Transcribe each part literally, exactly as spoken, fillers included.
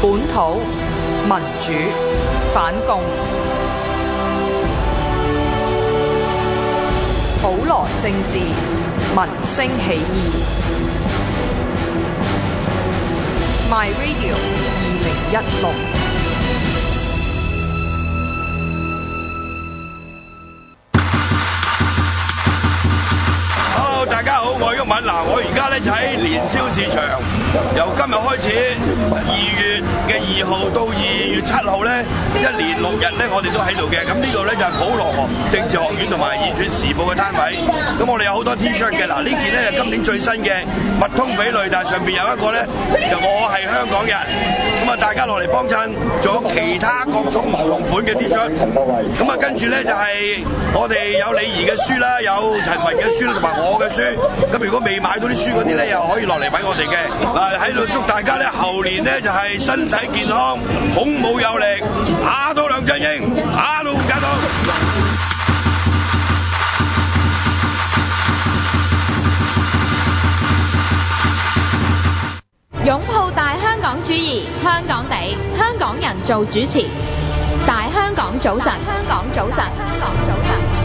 本土民主反共，普羅政治民聲起義。My Radio 二零一六。 大家好，我係毓民。嗱，我而家咧就喺年宵市場，由今日開始，二月嘅二號到二月七號咧，一連六日咧，我哋都喺度嘅。咁呢度咧就係普羅政治學院同埋熱血時報嘅攤位。咁我哋有好多 T-shirt 嘅。嗱，呢件咧係今年最新嘅密通匪類，但係上邊有一個咧就我係香港人。咁啊，大家落嚟幫襯，仲有其他各種唔同款嘅 T-shirt。咁啊，跟住咧就係我哋有李怡嘅書啦，有陳雲嘅書同埋我嘅書。咁如果未買到啲書嗰啲咧，又可以落嚟揾我哋嘅。嗱，喺度祝大家咧後年咧就係身體健康，孔武有力，打到梁振英，打到假到。 擁抱大香港主義，香港地，香港人做主持。大香港早晨，香港早晨，香港早晨。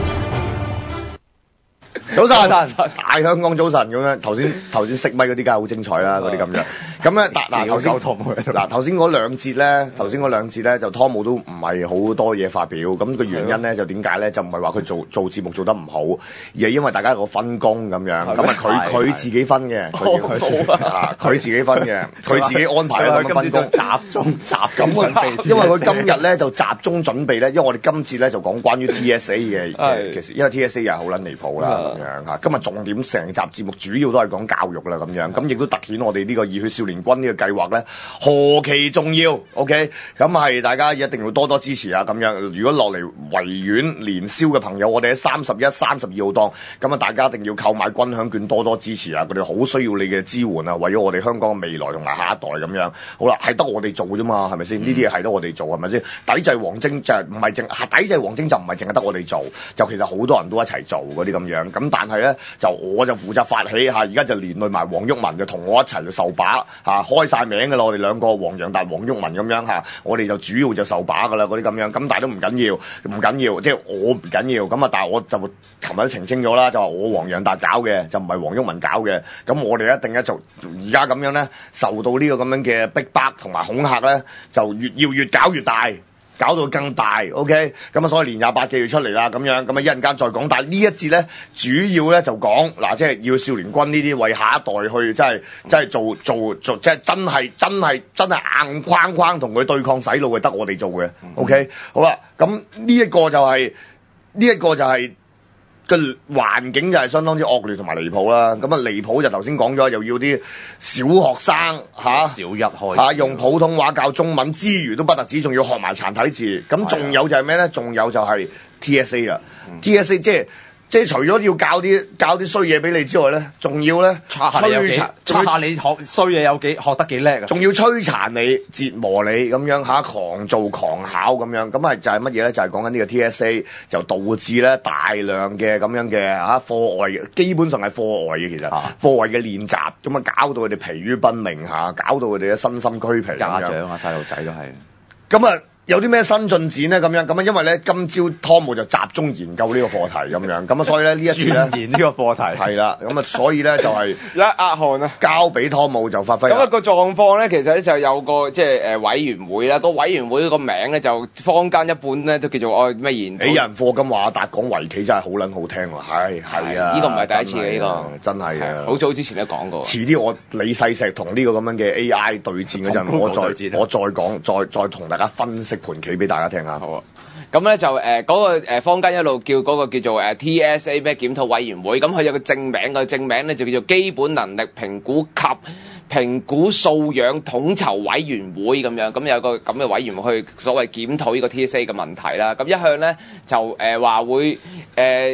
早晨，大香港早晨咁樣。頭先頭先熄咪嗰啲梗係好精彩啦，嗰啲咁樣。咁咧，嗱嗱頭先嗱頭先嗰兩節咧，頭先嗰兩節咧就湯姆都唔係好多嘢發表。咁個原因咧就點解咧？就唔係話佢做做節目做得唔好，而係因為大家有個分工咁樣。咁啊，佢佢自己分嘅，佢自己分嘅，佢自己安排啦。咁分工集中集中準備。因為佢今日咧就集中準備咧，因為我哋今次咧就講關於 T S A 嘅，其實因為 T S A 又係好撚離譜啦。嚇！今日重點成集節目主要都係講教育啦，咁樣咁亦都突顯我哋呢個熱血少年軍呢個計劃咧何其重要。OK， 咁係大家一定要多多支持啊！咁樣如果落嚟維園年宵嘅朋友，我哋喺三十一、三十二號檔，咁啊大家一定要購買軍饗券，多多支持啊！佢哋好需要你嘅支援啊，為咗我哋香港嘅未來同埋下一代咁樣。好啦，係得我哋做啫嘛，係咪先？呢啲嘢係得我哋做，係咪先？抵制黃精就唔係淨抵制黃精就唔係淨係得我哋做，就其實好多人都一齊做嗰啲咁樣。咁但係咧，就我就負責發起嚇，而家就連累埋黃毓民，就同我一齊就受把嚇，開晒名㗎啦！我哋兩個黃洋達、黃毓民咁樣嚇，我哋就主要就受把㗎啦，嗰啲咁樣。咁但係都唔緊要，唔緊要，即係我唔緊要。咁啊，但係我就琴日都澄清咗啦，就話我黃洋達搞嘅，就唔係黃毓民搞嘅。咁我哋一定咧就而家咁樣咧，受到呢個咁樣嘅逼迫同埋恐嚇咧，就越要越搞越大。搞到更大 ，OK， 咁啊，所以年廿八嘅要出嚟啦，咁樣，咁啊，一陣間再講。但係呢一節咧，主要咧就講嗱，即係要少年軍呢啲為下一代去，即係即係做做做，即係真係真係真係硬框框同佢對抗洗腦，係得我哋做嘅 ，OK， 好啦，咁呢一個就係呢一個就係。個環境就係相當之惡劣同埋離譜啦，咁啊離譜就頭先講咗，又要啲小學生嚇，小一開嚇用普通話教中文之餘都不特止，仲要學埋殘體字，咁仲有就係咩咧？仲有就係 T S A 啦、嗯、，T S A 即係。即係除咗要教啲教啲衰嘢俾你之外咧，仲要咧摧殘，測下你學衰嘢有幾學得幾叻啊！ 仲要摧殘你、折磨你咁樣嚇，狂做狂考咁樣，咁係就係乜嘢咧？就係講緊呢個 T S A 就導致咧大量嘅咁樣嘅嚇課外，基本上係課外嘅其實、啊、課外嘅練習，咁啊搞到佢哋疲於奔命嚇，搞到佢哋嘅身心俱疲。 家長啊，細路仔都係。 咁啊！有啲咩新進展咧？咁樣咁啊，因為咧今朝湯姆就集中研究呢個課題咁樣，咁啊，所以咧呢一次咧研呢個課題係啦，咁啊，所以咧就係一壓汗啊， 交俾湯姆就發揮。 咁啊個狀況咧，其實咧就有個即係誒委員會啦，個委員會個名咧就坊間一般咧都叫做哦咩研。俾人課金話達講圍棋真係好撚好聽喎，係係啊， 呢個唔係第一次嘅呢個， 真係啊， 好早之前都講過。 遲啲我李世石同呢個咁樣嘅 A I 對戰嗰陣，我再我再講，再再同大家分析盤棋俾大家聽。 好啊，咁咧就誒嗰、呃那個誒坊間一路叫嗰個叫做誒 T S A 咩檢討委員會，咁佢有個正名嘅正名咧就叫做基本能力評估及評估素養統籌委員會咁樣，咁有個咁嘅委員會去所謂檢討呢個 T S A 嘅問題啦。咁一向咧就誒話、呃、會誒。呃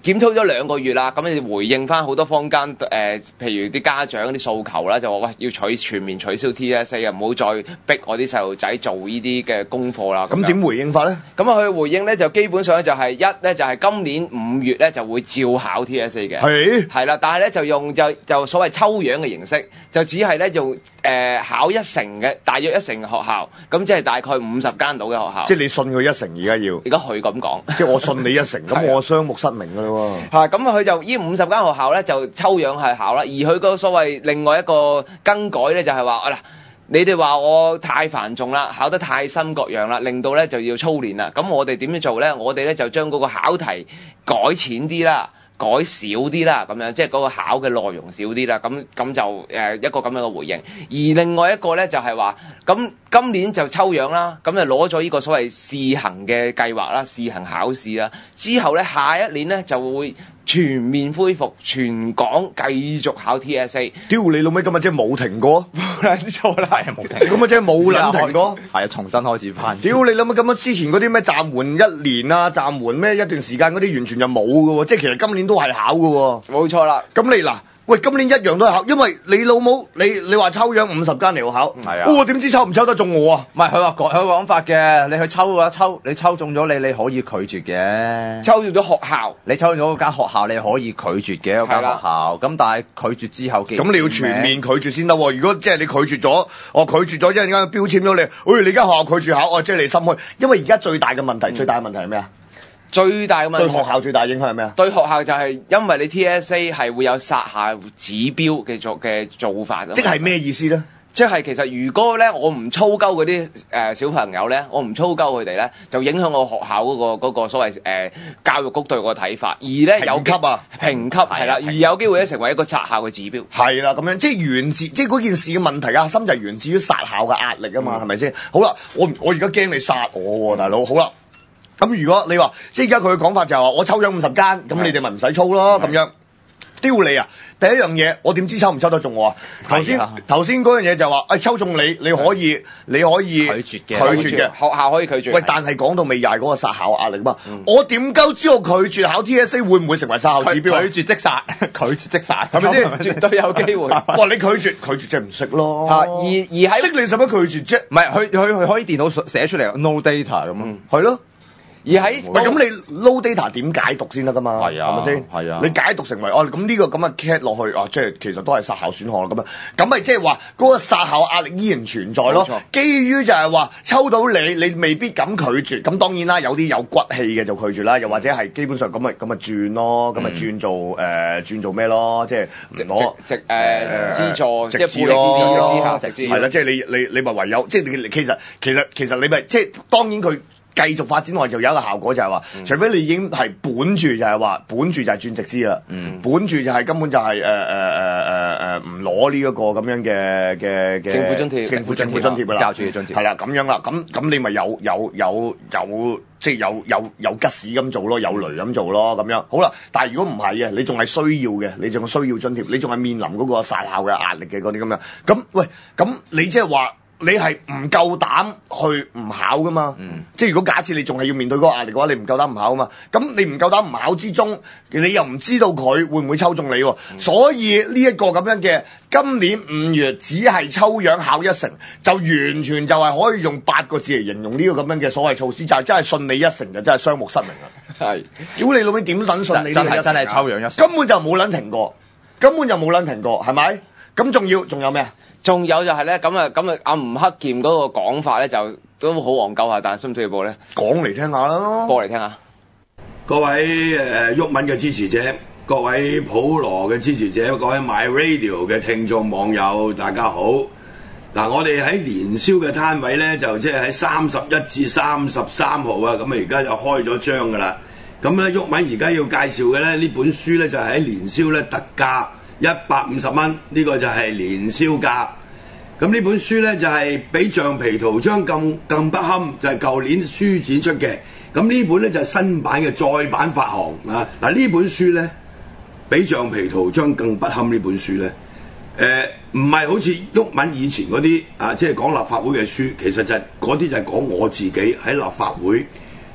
檢討咗兩個月啦，咁你回應翻好多坊間誒、呃，譬如啲家長啲訴求啦，就話喂要取全面取消 T S A 啊，唔好再逼我啲細路仔做呢啲嘅功課啦。 咁點回應法咧？ 咁啊，佢回應咧就基本上咧就係一咧就係今年五月咧就會照考 T S A 嘅，係係啦，但係咧就用就就所謂抽樣嘅形式，就只係咧用誒、呃、考一成嘅大約一成學校，咁即係大概五十間到嘅學校。 即係你信佢一成而家要？而家佢咁講， 即係我信你一成，咁我雙目失明㗎啦喎。 係咁佢就呢五十間學校咧就抽樣係考啦，而佢個所謂另外一個更改咧就係話嗱，你哋話我太繁重啦，考得太深各樣啦，令到咧就要操練啦。咁我哋點樣做咧？我哋咧就將嗰個考題改淺啲啦。改少啲啦，咁樣即係嗰個考嘅內容少啲啦，咁咁就誒、呃、一個咁樣嘅回應。而另外一個咧就係話，咁今年就抽樣啦，咁就攞咗呢個所謂試行嘅計劃啦，試行考試啦。之後咧下一年咧就會全面恢復全港繼續考 T S A。 屌你老味，今日即係冇停過， 冇撚錯啦，係冇停。 咁啊即係冇撚停過， 係啊，重新開始翻。 屌你老味，咁樣之前嗰啲咩暫緩一年啊，暫緩咩一段時間嗰啲完全就冇㗎喎，即係其實今年都係考㗎喎。 冇錯啦。咁你嗱。喂，今年一樣都係考，因為你老母你你話抽樣五十間嚟考，係啊，我點知抽唔抽得中我啊？ 唔係佢話講佢講法嘅，你去抽嘅話抽，你抽中咗你你可以拒絕嘅。 抽中咗學校， 你抽中咗嗰間學校你可以拒絕嘅嗰間學校，咁但係拒絕之後嘅， 咁你要全面拒絕先得喎。如果即係你拒絕咗，我拒絕咗一陣間標籤咗你，喂、哎，你間學校拒絕考，我即係你心虛。因為而家最大嘅問題，嗯、最大嘅問題係咩啊？ 最大嘅問題對學校最大影響係咩啊？ 對學校就係因為你 T S A 係會有殺校指標嘅做嘅做法。 即係咩意思咧？ 即係其實如果咧我唔操鳩嗰啲誒小朋友咧，我唔操鳩佢哋咧，就影響我學校嗰、嗰個嗰個所謂誒、呃、教育局對我嘅睇法。而咧有評級啊， 評級係啦，而有機會咧成為一個殺校嘅指標。係啦，咁樣即係源自即係嗰件事嘅問題啊，心就係源自於殺校嘅壓力啊嘛，係咪先？好啦，我我而家驚你殺我喎，大佬。好啦。咁如果你話，即係而家佢嘅講法就係話，我抽咗五十間，咁你哋咪唔使操咯，咁樣丟你啊！第一樣嘢，我點知抽唔抽得中我啊？頭先頭先嗰樣嘢就話，誒、哎、抽中你，你可以你可以拒絕嘅， 拒絕嘅學校可以拒絕。 喂，但係講到尾又係嗰個殺校壓力嘛？嗯、我點鳩知道拒絕考 T S A 會唔會成為殺校指標？ 拒絕即殺，拒絕即殺， 係咪先？ 絕對有機會。 哇！你拒絕拒絕即係唔識咯。 而而喺識你使乜拒絕啫？ 唔係，佢佢佢可以電腦寫出嚟 no data 咁咯， 係咯。 而喺唔係咁你 low data 點解讀先得噶嘛？係啊，係咪先？係啊，你解讀成為哦咁呢個咁嘅 cat 落去啊，即係其實都係殺校選項咯咁樣，咁咪即係話嗰個殺校壓力依然存在咯。基於就係話抽到你，你未必敢拒絕。咁當然啦，有啲有骨氣嘅就拒絕啦，又或者係基本上咁咪咁咪轉咯，咁咪轉做誒、呃、轉做咩咯？即係攞直誒資助， 直資咯，係啦，即係你你你咪唯有即係你其實其實其實你咪即係當然佢。繼續發展落就有一個效果就係話，嗯、除非你已經係本住就係話，本住就係轉直資啦，嗯、本住就係根本就係誒誒誒誒誒唔攞呢一個咁樣嘅嘅嘅政府津貼， 政府政府津貼㗎啦， 教主嘅津貼係啦咁樣啦，咁咁你咪有有有有即係有有有吉屎咁做咯，有雷咁做咯，咁樣好啦。但係如果唔係嘅，你仲係需要嘅，你仲需要津貼，你仲係面臨嗰個殺校嘅壓力嘅嗰啲咁樣，咁喂咁你即係話。你係唔夠膽去唔考噶嘛？嗯、即係如果假設你仲係要面對嗰個壓力嘅話，你唔夠膽唔考啊嘛？咁你唔夠膽唔考之中，你又唔知道佢會唔會抽中你喎？嗯、所以呢一個咁樣嘅今年五月只係抽樣考一成，就完全就係可以用八個字嚟形容呢個咁樣嘅所謂措施，就係、是、真係信你一成就真係雙目失明啦！係，屌你老味點撚信你呢個一成？真係真係抽樣一成，根本就冇撚停過，根本就冇撚停過，係咪？咁仲要仲有咩啊？ 仲有就係咧，咁啊，咁啊，阿吳克儉嗰個講法咧，就都好戇鳩下，但係需唔需要播咧？ 講嚟聽下啦， 播嚟聽下。 各位誒毓民嘅支持者，各位普羅嘅支持者，各位 My Radio 嘅聽眾網友，大家好。嗱，我哋喺年宵嘅攤位咧，就即係喺三十一至三十三號啊，咁啊而家就開咗張噶啦。咁咧，毓民而家要介紹嘅咧，呢本書咧就係喺年宵咧特價。一百五十蚊，呢、這個就係年宵價。咁呢本書呢，就係、是、比橡皮圖章更更不堪，就係、是、舊年書展出嘅。咁呢本呢，就係、是、新版嘅再版發行啊！嗱，呢本書呢，比橡皮圖章更不堪呢本書呢，誒唔係好似毓民以前嗰啲啊，即係講立法會嘅書，其實就係嗰啲就係講我自己喺立法會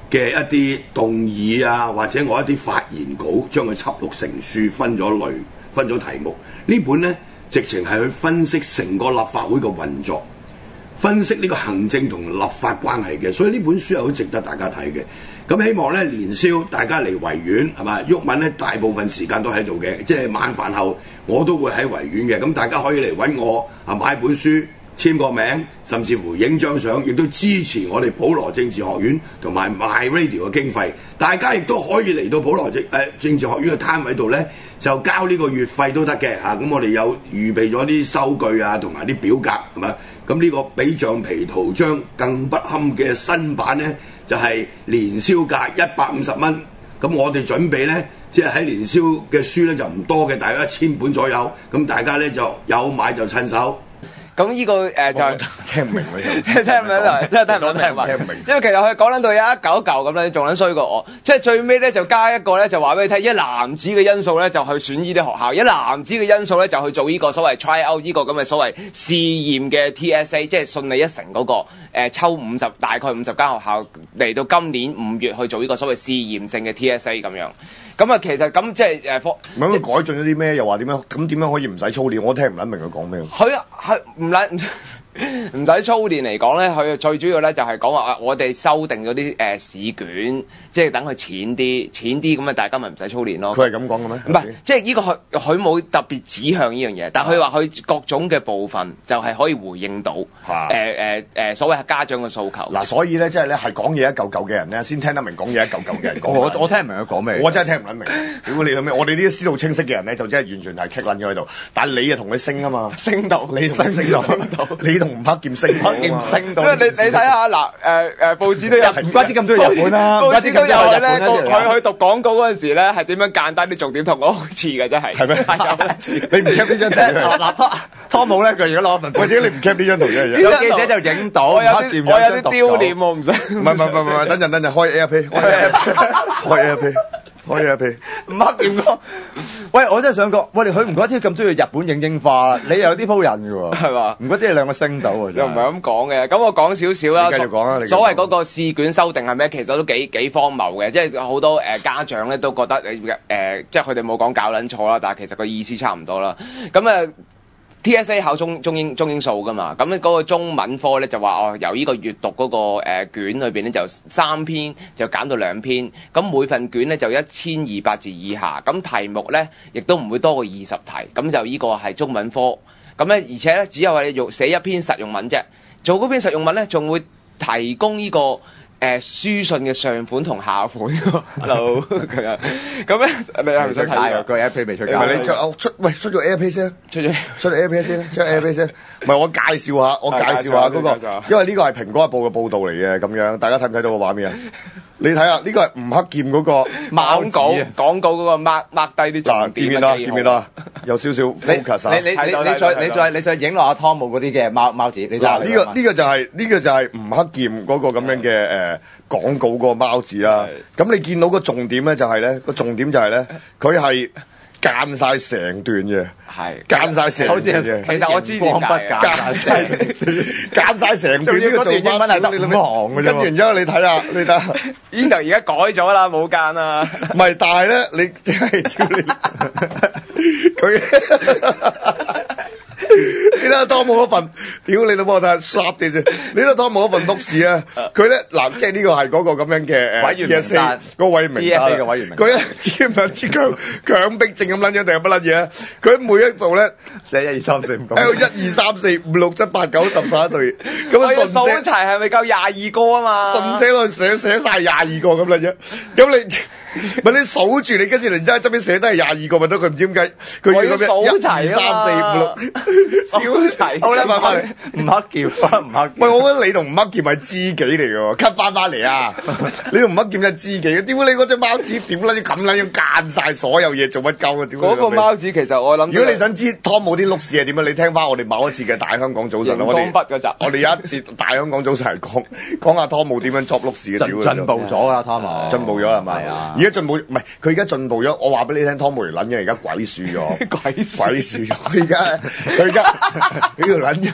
嘅一啲動議啊，或者我一啲發言稿，將佢輯錄成書，分咗類，分咗題目。呢本呢，直情係去分析成個立法會嘅運作，分析呢個行政同立法關係嘅，所以呢本書係好值得大家睇嘅。咁希望咧年宵大家嚟維園係嘛？毓民咧大部分時間都喺度嘅，即係晚飯後我都會喺維園嘅。咁大家可以嚟揾我啊，買本書簽個名，甚至乎影張相，亦都支持我哋普羅政治學院同埋 My Radio 嘅經費。大家亦都可以嚟到普羅政誒、呃、政治學院嘅攤位度咧，就交呢個月費都得嘅嚇。咁、啊、我哋有預備咗啲收據啊，同埋啲表格係嘛？咁呢個比橡皮圖章更不堪嘅新版咧，就係、是、年宵價一百五十蚊。咁我哋準備咧，即係喺年宵嘅書咧就唔多嘅，大概一千本左右。咁大家咧就有買就趁手。 咁呢、這個誒、呃、就係聽唔明喎， 聽唔明就真係聽唔到聽唔明。因為其實佢講緊到有一嚿一嚿咁咧，仲撚衰過我。即係最尾咧就加一個咧，就話俾你聽，一籃子嘅因素咧就去選呢啲學校，一籃子嘅因素咧就去做呢個所謂 try out 呢個咁嘅所謂試驗嘅 T S A， 即係順利一成嗰、那個、呃、抽五十大概五十間學校嚟到今年五月去做呢個所謂試驗性嘅 T S A 咁樣。咁啊，其實咁即係誒科， 唔係佢改進咗啲咩？又話點樣？咁點樣可以唔使操練？我聽唔撚明佢講咩。 佢係唔撚唔使操練嚟講咧，佢最主要咧就係講話我哋修訂嗰啲誒試卷，即係等佢淺啲，淺啲咁啊，大家咪唔使操練咯。 佢係咁講嘅咩？ 唔係，即係呢個佢佢冇特別指向呢樣嘢，但係佢話佢各種嘅部分就係可以回應到誒誒誒所謂家長嘅訴求。 嗱，所以咧即係咧係講嘢一嚿嚿嘅人咧，先聽得明講嘢一嚿嚿嘅人講。 我我聽唔明佢講咩， 我真係聽唔撚明。屌你老味，我哋呢啲思路清晰嘅人咧，就真係完全係棘撚咗喺度。但係你啊同佢升啊嘛， 升到你同佢升到，你同吳克儉升。 唔升到，因為你你睇下嗱，誒誒報紙都有， 唔怪之咁中意日本啦， 報紙都有咧，佢去讀廣告嗰陣時咧，係點樣簡單啲重點同我好似嘅真係。係咩？ 你唔 cap 呢張圖？ 嗱嗱湯姆咧，佢如果攞份， 或者你唔 cap 呢張圖嘅， 有記者就影到， 我有啲我有啲丟臉，我唔想。 唔係唔係唔係，等陣等陣開 AirPlay，開 AirPlay。可以啊，譬唔黑劍哥，喂，我真係想講，喂，佢唔怪之咁中意日本影櫻花，你又有啲鋪人嘅喎，係嘛？唔怪之你兩個升到喎， 又唔係咁講嘅。咁我講少少啦。 繼續講啦， 所謂嗰個試卷修訂係咩？其實都幾幾荒謬嘅，即係好多誒、呃、家長咧都覺得你誒、呃，即係佢哋冇講搞撚錯啦，但係其實個意思差唔多啦。咁啊。呃 T S A 考中中英中英數噶嘛，咁咧嗰個中文科咧就話哦，由呢個閱讀嗰、那個、呃、卷裏邊咧就三篇就減到兩篇，咁每份卷咧就一千二百字以下，咁題目咧亦都唔會多過二十題，咁就呢個係中文科，咁咧而且咧只有係用寫一篇實用文啫，做嗰篇實用文咧仲會提供呢、這個。誒、呃、書信嘅上款同下款，hello 佢啊，咁咧你係咪想睇啊？ 個 AirPlay 未出街， 你出出喂出咗 AirPlay 先， 出咗出咗 AirPlay 先，出 AirPlay 先。唔係我介紹下，我介紹下嗰、那個，因為呢個係蘋果日報嘅報導嚟嘅，咁樣大家睇唔睇到個畫面啊？你睇下呢個係吳克儉嗰個貓稿廣告嗰個 mark mark 低啲重點， 見唔見到？見唔見到？有少少 focus 你你你你再你再你再影落阿湯姆嗰啲嘅貓貓字，你嗱呢個呢個就係呢個就係吳克儉嗰個咁樣嘅誒廣告個貓字啦。咁你見到個重點咧就係咧個重點就係咧佢係間晒成段嘅，係間晒成段嘅。 其實我知點解啊， 間晒成段，間晒成段呢個做英文係得五行嘅啫。跟住然之後你睇下，你睇下呢度而家改咗啦，冇間啦。 唔係，但係咧你真係屌你佢。你睇下湯姆嗰份，屌你老母睇下 slap 啲先。你睇下湯姆嗰份篤士啊，佢咧嗱，即係呢個係嗰個咁樣嘅委員名單， 個委員名單嘅委員名單。 佢一知唔知強強迫症咁撚樣定係乜撚嘢啊？佢每一度咧寫一二三四五， 喺度一二三四五六七八九十十一對，咁啊順寫齊係咪夠廿二個啊嘛？ 順寫落去寫寫曬廿二個咁撚樣，咁你咪你數住你跟住然之後側邊寫得係廿二個咪得？佢唔知點解佢要咁樣一二三四五六。 少齊， 好啦，翻返嚟， 唔黑劍翻唔黑。 喂，我覺得你同吳克儉係知己嚟嘅喎，cut翻翻嚟啊！你同吳克儉係知己，點解你嗰隻貓紙點撚要咁撚要間曬所有嘢做乜鳩啊？點嗰個貓紙其實我諗， 如果你想知湯姆啲碌屎係點樣，你聽翻我哋某一次嘅大香港早晨啦，我哋筆嗰集， 我哋有一節大香港早晨係講講下湯姆點樣作碌屎嘅， 進進步咗啦，湯姆進步咗係咪？而家進步唔係佢而家進步咗，我話俾你聽，湯姆條撚嘢而家鬼鼠咗， 鬼鬼鼠咗，佢而家佢而家。呢條撚樣，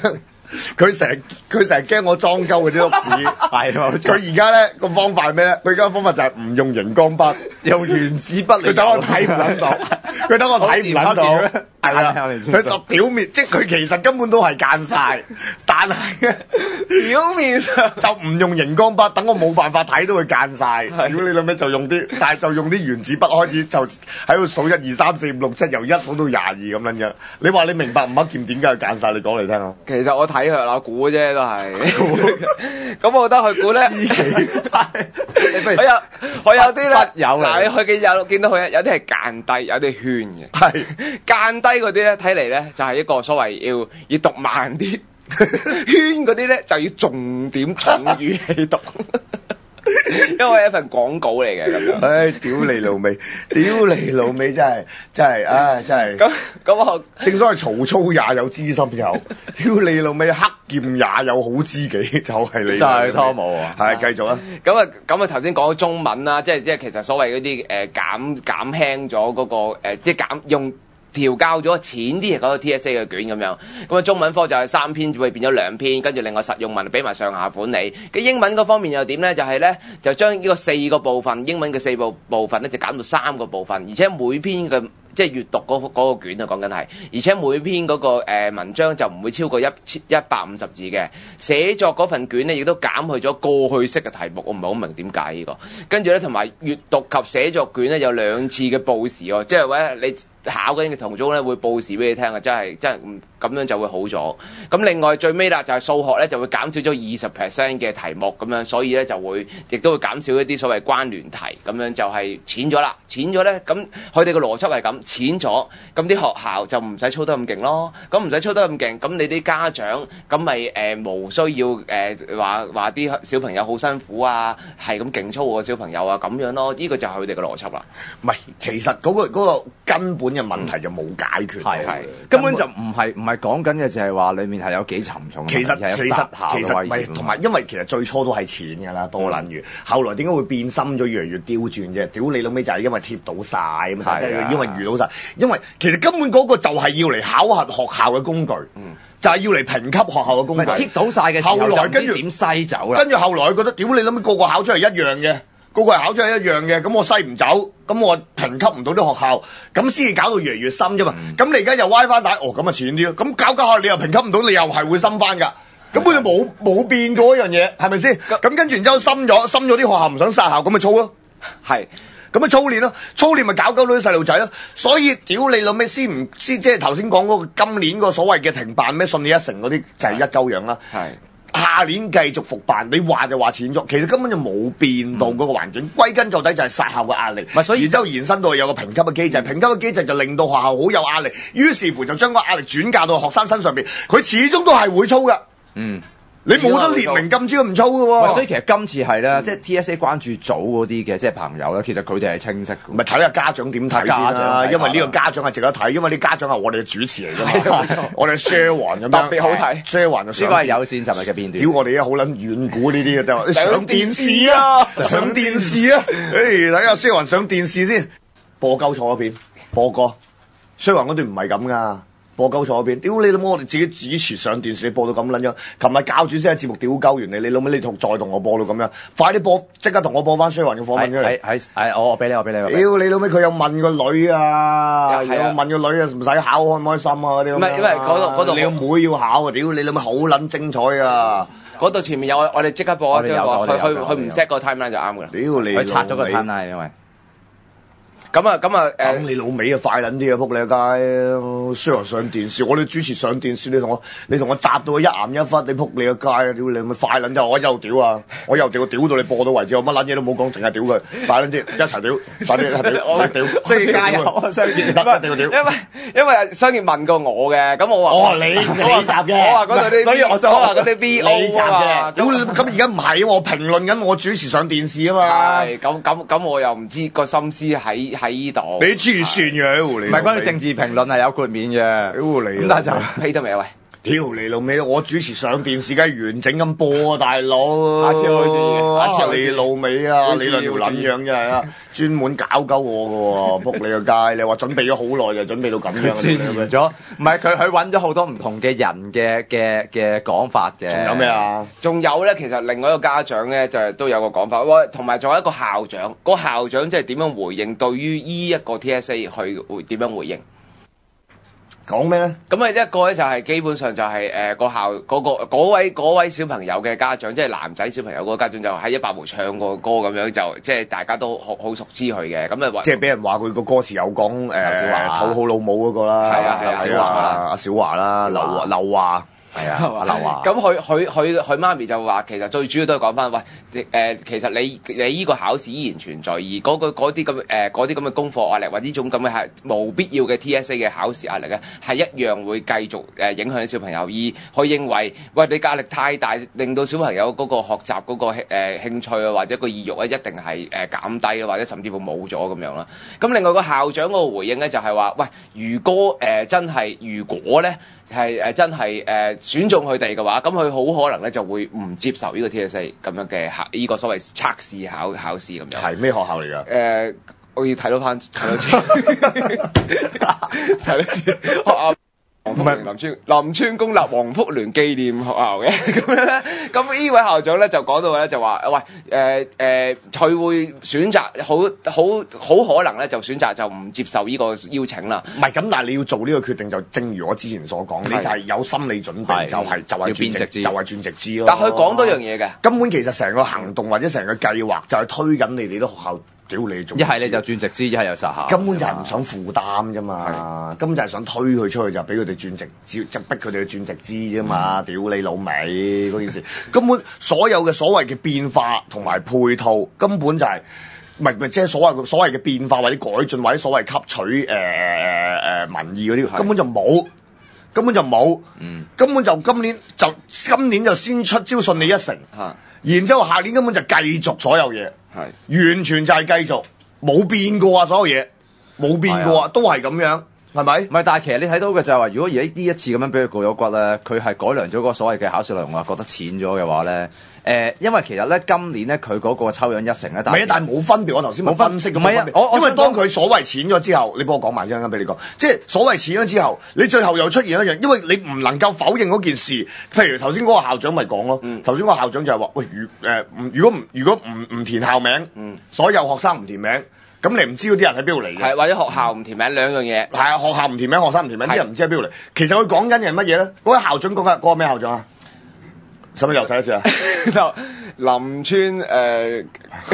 佢成佢成日驚我裝鳩嗰啲屋屎，係佢而家咧個方法係咩咧？佢而家方法就係唔用熒光筆，用原子筆嚟。佢等我睇唔撚到，佢等我睇唔撚到，係啦。佢就表面，即係佢其實根本都係間晒，但係表面上就唔用熒光筆，等我冇辦法睇到佢間晒。如果你諗咩就用啲，但係就用啲原子筆開始就喺度數一二三四五六七，由一數到廿二咁樣樣。你話你明白吳克儉點解佢間晒？你講嚟聽下。 其實我睇佢啦，估啫都係。咁我覺得佢估咧，我有我有啲咧，有嗱佢嘅有見到佢有啲係間低，有啲圈嘅。係間低嗰啲咧，睇嚟咧就係一個所謂要要讀慢啲，圈嗰啲咧就要重點重語氣讀。因為係一份廣告嚟嘅咁樣， 唉，屌你老味，屌你老味真係真係，唉真係。咁咁我正所謂曹操也有知心友，屌你老味，克儉也有好知己，就係你。就係湯姆啊，係繼續啊。 咁啊咁啊頭先講咗中文啦，即係即係其實所謂嗰啲誒減減輕咗嗰個誒，即係減用。調校咗淺啲嘅嗰個 T S A 嘅卷咁樣，咁啊中文科就係三篇會變咗兩篇，跟住另外實用文俾埋上下款你。嘅英文嗰方面又點咧？就係、是、咧就將呢個四個部分英文嘅四部部分咧就減到三個部分，而且每篇嘅即係閱讀嗰、嗰個卷啊講緊係，而且每篇嗰、嗰個、呃、文章就唔會超過一一百五十字嘅。寫作嗰份卷咧亦都減去咗過去式嘅題目，我唔係好明點解呢個。跟住咧同埋閱讀及寫作卷咧有兩次嘅報時喎，即係話你。考緊嘅同組咧會報時俾你聽啊！真係真係咁樣就會好咗。咁另外最尾啦就係數學咧就會減少咗二十 percent 嘅題目咁樣，所以咧就會亦都會減少一啲所謂關聯題咁樣就係淺咗啦。淺咗咧咁佢哋嘅邏輯係咁淺咗，咁啲學校就唔使操得咁勁咯。咁唔使操得咁勁，咁你啲家長咁咪誒無需要誒話話啲小朋友好辛苦啊，係咁勁操個小朋友啊咁樣咯。呢、呢個就係佢哋嘅邏輯啦。 唔係，其實嗰、嗰個嗰、嗰個根本嘅問題就冇解決， 係係根本就唔係唔係講緊嘅，就係話裡面係有幾沉重。 其實其實其實唔係，同埋因為其實最初都係錢㗎啦，多撚餘。後來點解會變心咗，越嚟越刁鑽啫？屌你老尾就係因為貼到晒咁嘛，即係因為遇到晒。因為其實根本嗰個就係要嚟考核學校嘅工具，嗯、就係要嚟評級學校嘅工具。貼到晒嘅時候，後來跟住點篩走啦？跟住後來佢覺得屌你老尾個個考出嚟一樣嘅。個個係考出嚟一樣嘅，咁我篩唔走，咁我評級唔到啲學校，咁先至搞到越嚟越深啫嘛。咁、嗯、你而家又歪翻帶，哦咁啊淺啲咯。咁搞搞下你又評級唔到，你又係會深翻㗎。咁佢哋冇冇變過一樣嘢，係咪先？咁跟住然之後深咗，深咗啲學校唔想殺校，咁咪操咯。係，咁咪操練咯，操練咪搞搞到啲細路仔咯。所以屌你老味先唔先，即係頭先講嗰個今年個所謂嘅停辦咩信你一成嗰啲就係一鳩樣啦。係。下年繼續復辦，你話就話淺咗，其實根本就冇變到嗰個環境。歸、嗯、根究底就係殺校嘅壓力，所以然之後延伸到有個評級嘅機制，評級嘅機制就令到學校好有壓力，於是乎就將個壓力轉嫁到學生身上邊，佢始終都係會操㗎。嗯。你冇得列明禁止佢唔操嘅喎， 所以其實今次係咧，嗯、即係 T S A 關注組嗰啲嘅即係朋友咧，其實佢哋係清晰嘅。 咪睇下家長點睇先啦，因為呢個家長係值得睇，因為啲家長係我哋嘅主持嚟㗎嘛，我哋 share 環咁樣特別好睇 share 環就呢個係有線尋日嘅片段。 屌我哋而家好撚遠古呢啲嘅就上電視啊，上電視啊，誒睇下 share 環上電視先，播鳩錯嗰邊播過 share 環嗰段唔係咁㗎。播鳩錯嗰邊，屌你老母！我哋自己主持上電視，你播到咁撚樣。琴日教主先喺節目屌鳩完你，你老母你同再同我播到咁樣，快啲播，即刻同我播翻衰雲嘅訪問出嚟。 係係我我俾你，我俾你。 屌你老味，佢有問個女啊，有問個女啊，唔使考開唔開心啊嗰啲。 唔係，因為嗰度嗰度你個妹要考啊！屌你老味，好撚精彩啊！ 嗰度前面有我哋即刻播一張佢佢佢唔 set 個 timeline 就啱㗎啦。 屌你， 佢拆咗個 timeline因為。 咁啊，咁啊，誒， 等你老味啊，快撚啲啊，仆你個街！衰人上電視，我哋主持上電視，你同我，你同我砸到佢一岩一忽，你仆你個街啊！屌你咪快撚啲，我又屌啊！我又屌，屌到你播到為止，我乜撚嘢都冇講，淨係屌佢，快撚啲，一齊屌，快啲一齊屌，一齊屌，所以加油，商業得，一定要屌。因為因為商業問過我嘅，咁我話哦你你集嘅，我話嗰度啲，所以我想話嗰啲 V O 啊，咁咁而家唔係，我評論緊我主持上電視啊嘛。係，咁咁咁我又唔知個心思喺。喺呢度，你黐線嘅，你唔係關於政治評論係有豁免嘅，咁但係就批得未啊？喂， 屌你老味！我主持上電視梗係完整咁播啊，大佬！ 下次開始，下次你老味啊！你兩條撚樣真係啊，專門搞鳩我嘅喎，仆你個街！你話準備咗好耐就準備到咁樣， 轉咗，唔係佢佢揾咗好多唔同嘅人嘅嘅嘅講法嘅。 仲有咩啊？ 仲有咧，其實另外一個家長咧就係都有個講法，喂，同埋仲有一個校長，個校長即係點樣回應對於依一個 T S A 去會點樣回應？ 講咩咧？ 咁啊一個咧就係基本上就係誒個校嗰、嗰個嗰位嗰位小朋友嘅家長，即係男仔小朋友嗰個家長就喺一百毛唱過歌咁樣，就即係大家都好好熟知佢嘅。咁啊， 即係俾人話佢個歌詞有講誒討好老母嗰個啦， 係啊係啊， 小華阿小華啦，劉劉華。係啊，阿劉華。咁佢佢佢佢媽咪就話，其實最主要都係講翻，喂，誒、呃，其實你你依個考試依然存在，而嗰、嗰個啲咁誒嗰啲咁嘅功課壓力，或者呢種咁嘅係冇必要嘅 T S A 嘅考試壓力咧，係一樣會繼續誒影響啲小朋友。而佢認為，喂，你壓力太大，令到小朋友嗰個學習嗰、嗰個誒、呃、興趣啊，或者個意欲咧，一定係誒減低啦，或者甚至乎冇咗咁樣啦。咁另外個校長嗰個回應咧，就係話，喂，如果誒、呃、真係，如果咧。係誒真係誒、呃、選中佢哋嘅話，咁佢好可能咧就會唔接受呢個 T S A 咁樣嘅考呢個所謂測試考考試咁樣。係咩學校嚟㗎？誒、呃，我要睇到翻睇多次，睇多次學校。唔係林村林村公立黃福聯紀念學校嘅咁樣咧，咁呢位校長咧就講到咧就話喂誒誒，佢、呃、會選擇好好好可能咧就選擇就唔接受呢個邀請啦。唔係咁，但係你要做呢個決定就正如我之前所講，你就係有心理準備，就係、是、就係、是、轉直資，就係轉直資咯。但係佢講多樣嘢嘅，根本其實成個行動或者成個計劃就係推緊你哋啲學校。屌你做！一係你就轉直資，一係有實校。根本就係唔想負擔啫嘛，根本就係想推佢出去就俾佢哋轉直資，就逼佢哋去轉直資啫嘛。屌、嗯、你老味嗰件事，根本所有嘅所謂嘅變化同埋配套，根本就係唔係唔係即係所謂所謂嘅變化或者改進或者所謂吸取誒誒誒民意嗰啲，根本就冇，根本就冇，嗯，根本就今年就今年就先出招信你一成，嚇，然之後下年根本就繼續所有嘢。係完全就係繼續冇變過啊！所有嘢冇變過啊，都係咁樣，係咪？唔係，但係其實你睇到嘅就係話，如果而家呢一次咁樣俾佢過咗骨咧，佢係改良咗嗰個所謂嘅考試內容啊，覺得淺咗嘅話咧，誒、呃，因為其實咧今年咧佢嗰個抽樣一成咧，但係但係冇分別。我頭先冇分析，唔係啊，我因為當佢所謂淺咗之後，你幫我講埋先，啱俾你講，即係所謂淺咗之後，你最後又出現一樣，因為你唔能夠否認嗰件事。譬如頭先嗰個校長咪講咯，頭先嗰個校長就係話，喂，如誒唔如果唔如果唔唔填校名，嗯、所有學生唔填名。咁你唔知嗰啲人喺邊度嚟嘅？係或者學校唔填名兩樣嘢。係啊，學校唔填名，學生唔填名，啲人唔知喺邊度嚟。其實佢講緊嘅係乜嘢咧？嗰位校長講緊嗰個咩校長啊？使唔使又睇一次啊？林村誒，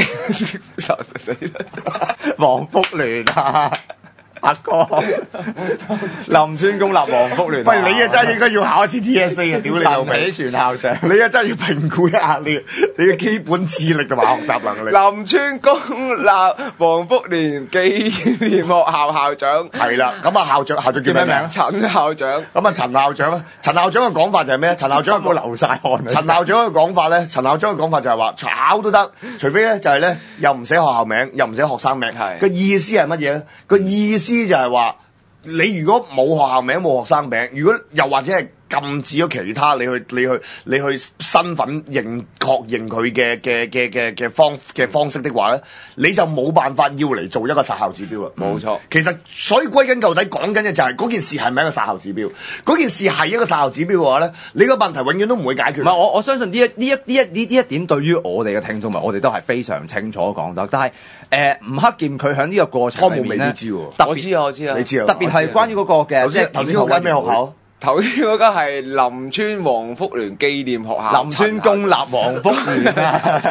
黃福聯啊！阿哥，林村公立黃福聯。喂，你啊真係應該要考一次 T S A 啊！屌你老味，全校長，你啊真係要評估一下你你嘅基本智力同埋學習能力。林村公立黃福聯紀念學校校長係啦，咁啊校長校長叫咩名？陳校長。咁啊陳校長咧，陳校長嘅講法就係咩？陳校長有冇流晒汗？陳校長嘅講法咧，陳校長嘅講法就係話考都得，除非咧就係咧又唔寫學校名，又唔寫學生名。係個意思係乜嘢咧？個意思就係話，你如果冇學校名冇學生名，如果又或者係禁止咗其他，你去你去你去身份認確認佢嘅嘅嘅嘅嘅方嘅方式的話咧，你就冇辦法要嚟做一個殺校指標啊！冇錯，其實所以歸根究底講緊嘅就係嗰件事係咪一個殺校指標？嗰件事係一個殺校指標嘅話咧，你個問題永遠都唔會解決。唔係我我相信呢一呢一呢一呢呢一點對於我哋嘅聽眾們，我哋都係非常清楚講得。但係誒吳克儉佢喺呢個過程裏面咧，我知啊，我知啊，我知啊，你知啊，特別係關於嗰個嘅即係頭先嗰間咩學校？頭先嗰間係林村黃福聯紀念學校，林村公立黃福聯啊，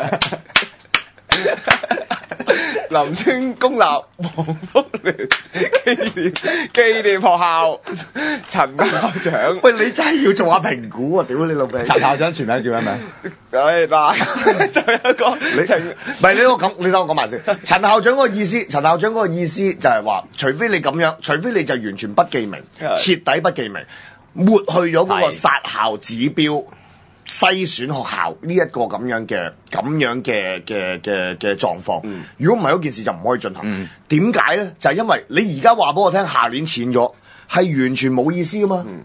林村公立黃福聯紀念紀念學校，陳校長。喂，你真係要做下評估啊！屌你老味！陳校長全名叫咩名？唉嗱，就有一個你陳，唔係你我咁，你等我講埋先。陳校長嗰個意思，陳校長嗰個意思就係話，除非你咁樣，除非你就完全不記名，徹底不記名。抹去咗嗰個殺校指標，篩選學校呢一個咁樣嘅咁樣嘅嘅嘅嘅狀況。嗯、如果唔係嗰件事就唔可以進行。點解咧？就係、是、因為你而家話俾我聽，下年淺咗係完全冇意思噶嘛。嗯、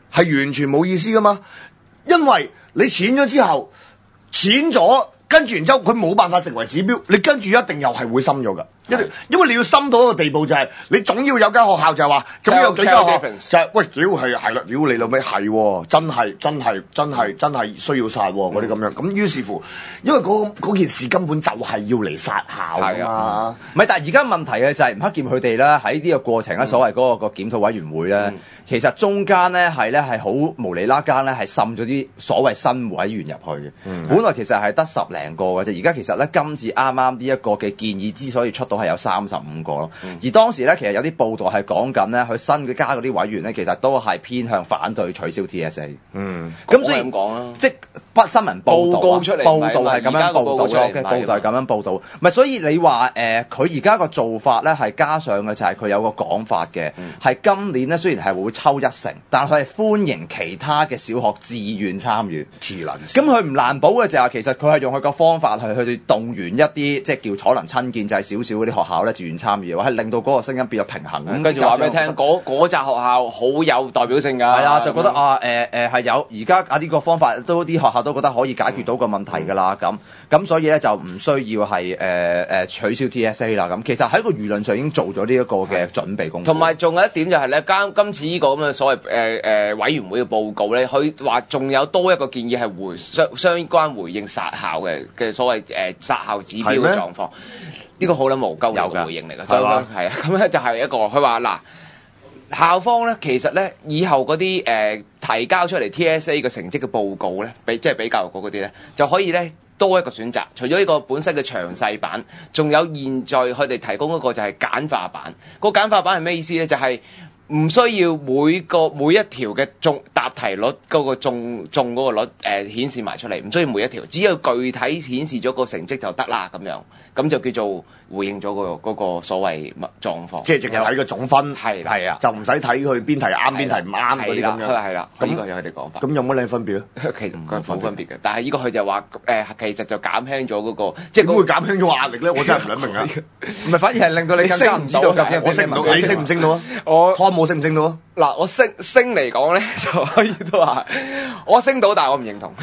係完全冇意思噶嘛，因為你淺咗之後，淺咗。跟住然之後，佢冇辦法成為指標，你跟住一定又係會深咗㗎。因為因為你要深到一個地步，就係、是、你總要有間學校就係話，總要有幾間學校就係、是、喂，屌係係啦，屌你老味係喎，真係真係真係真係需要殺嗰啲咁樣。咁於是乎，因為嗰、那個、件事根本就係要嚟殺校㗎嘛。唔係，但係而家問題嘅就係吳克儉佢哋咧喺呢個過程咧，所謂嗰、那個、那個檢討委員會咧，嗯、其實中間咧係咧係好無厘啦間咧係滲咗啲所謂新委員入去嘅。嗯、本來其實係得十零個嘅啫，而家其實咧今次啱啱呢一個嘅建議之所以出到係有三十五個咯，嗯、而當時咧其實有啲報道係講緊咧，佢新嘅加嗰啲委員咧，其實都係偏向反對取消 T S A。嗯，咁所以咁講啦，即不新聞報道啊，報道係咁樣報道嘅，報道係咁樣報道。唔係，所以你話誒，佢而家個做法咧係加上嘅就係佢有個講法嘅，係、嗯、今年咧雖然係會抽一成，但佢係歡迎其他嘅小學自願參與。咁佢唔難保嘅就係其實佢係用佢個方法去去動員一啲即係叫可能親建制少少嗰啲學校咧自願參與，或係令到嗰個聲音變咗平衡。咁跟住話俾你聽，嗰嗰紮學校好有代表性㗎。係啊，就覺得啊誒誒係有而家啊呢個方法都啲學校都覺得可以解決到個問題㗎啦。咁咁所以咧就唔需要係誒誒取消 T S A 啦。咁其實喺個輿論上已經做咗呢一個嘅準備工作。同埋仲有一點就係咧，今今次呢個咁嘅所謂誒誒委員會嘅報告咧，佢話仲有多一個建議係回相相關回應殺校嘅嘅所謂誒殺校指標嘅狀況。呢個好撚無鳩嘅回應嚟㗎，所以係啊，咁咧就係一個佢話嗱，校方咧其實咧以後嗰啲誒提交出嚟 T S A 嘅成績嘅報告咧，比即係俾教育局嗰啲咧，就可以咧多一個選擇。除咗呢個本身嘅詳細版，仲有現在佢哋提供一個就係簡化版。個簡化版係咩意思咧？就係、是唔需要每個每一條嘅中答題率嗰個中中嗰個率誒、呃、顯示埋出嚟，唔需要每一條，只要具體顯示咗個成績就得啦咁樣，咁就叫做回應咗、嗰個嗰、嗰個所謂狀況。即係淨係睇個總分，係係啊，就唔使睇佢邊題啱邊題唔啱嗰啲咁樣。係啦，咁呢個有佢哋講法。咁有乜靚分別咧？其實唔冇分別嘅，但係呢個佢就話誒、呃，其實就減輕咗嗰、嗰個，即係點會減輕咗壓力咧？我真係唔諗明啊！唔係，反而係令到你更加唔知道究竟我識唔到，你識唔識到啊？我。我升唔升到啊？嗱，我升升嚟講咧，就可以都話我升到，但係我唔認同。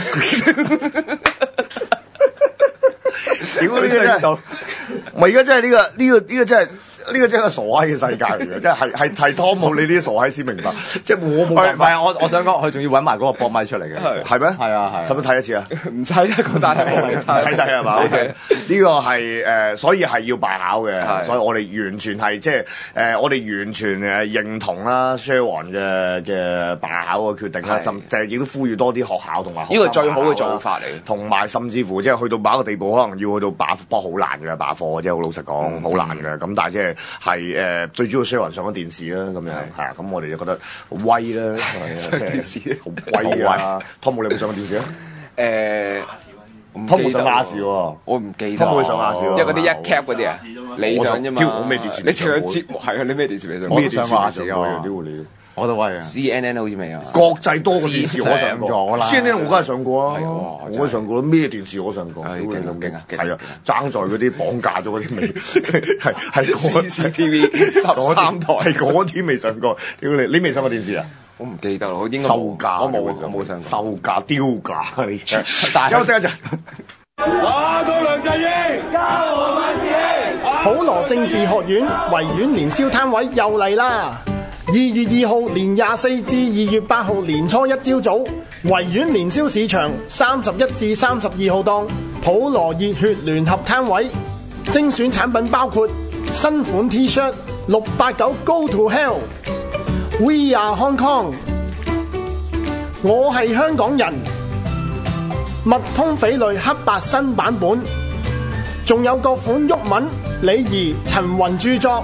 屌你真係，唔係而家真係呢個呢個呢個真係。呢個真係個傻閪嘅世界嚟嘅，即係係係係湯姆你呢啲傻閪先明白，即係我冇辦法。我我想講，佢仲要揾埋嗰個波咪出嚟嘅，係咩？係啊係。使唔使睇一次啊？唔使一個大題目睇睇係嘛？呢個係誒，所以係要罷考嘅，所以我哋完全係即係誒，我哋完全誒認同啦 Sherwin 嘅嘅罷考嘅決定啦，甚就係亦都呼籲多啲學校同埋呢個最好嘅做法嚟。同埋甚至乎即係去到某一個地步，可能要去到罷課好難嘅罷課，即係好老實講好難嘅。咁但係即係。係誒、呃、最主要 Sherwin 上咗電視啦，咁樣係啊，咁我哋就覺得好威啦，上電視好威啊！湯姆你有冇上過電視啊？誒，湯姆上亞視喎，我唔記得。湯姆上亞視喎，因為嗰啲一 cap 嗰啲啊，你上啫嘛。我咩電視？你上節目係啊？你咩電視嚟上？我上亞視啊！屌你！我都威啊 ！C N N 好似未啊？國際多個電視我上過啦 ，C N N 我梗係上過啊，我都上過咩電視我上過，屌你咁勁啊！係啊，爭在嗰啲綁架咗嗰啲未，係係 C C T V 十三台係嗰啲未上過，屌你！你未上過電視啊？我唔記得啦，我應該收價，我冇我冇上過，收價丟價你真係。休息一陣。打到梁振英，交和萬事興。普羅政治學院維園年宵攤位又嚟啦！二月二號年廿四至二月八號年初一朝早，維園年宵市場三十一至三十二號檔，普羅熱血聯合攤位，精選產品包括新款 T-shirt 六八九 Go to Hell，We are Hong Kong， 我係香港人，麥通翡翠黑白新版本，仲有各款毓民、李怡、陳雲著作。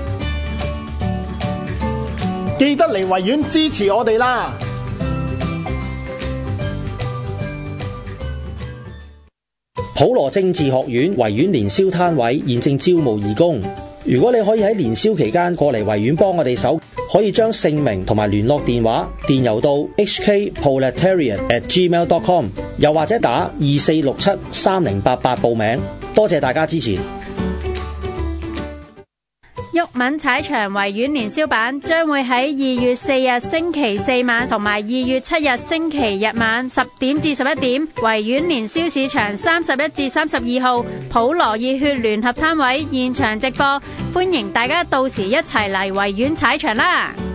記得嚟維園支持我哋啦！ 普羅政治學院維園年宵攤位現正招募義工，如果你可以喺年宵期間過嚟維園幫我哋手，可以將姓名同埋聯絡電話電郵到 h k proletarian at gmail dot com， 又或者打二四六七三零八八報名。多謝大家支持。 毓文踩場維園年宵版將會喺二月四日星期四晚同埋二月七日星期日晚十點至十一點，維園年宵市場三十一至三十二號普羅熱血聯合攤位現場直播，歡迎大家到時一齊嚟維園踩場啦！